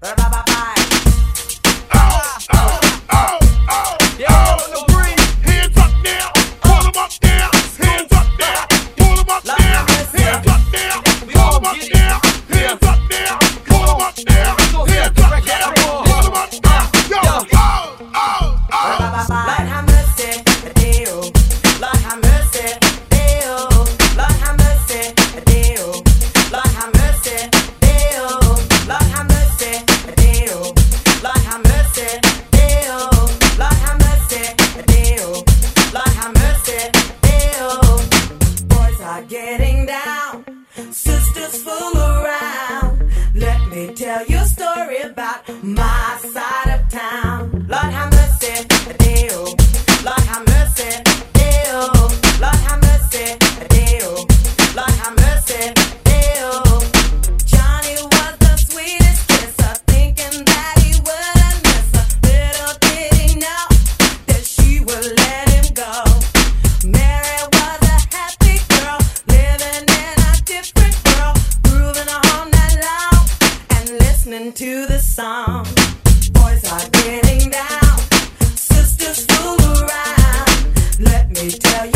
Getting down, sisters fool around. Let me tell you a story about my side of town. Lord have mercy, Deo. Lord have mercy, Deo. Lord have mercy, Deo. Lord have mercy, Deo. Johnny was the sweetest kisser, thinking that he wouldn't miss her. Little did he know that she would let him go. Mary was a happy girl, living in a different world, grooving all night long and listening to the song. Boys are getting down, sisters fool around. Let me tell you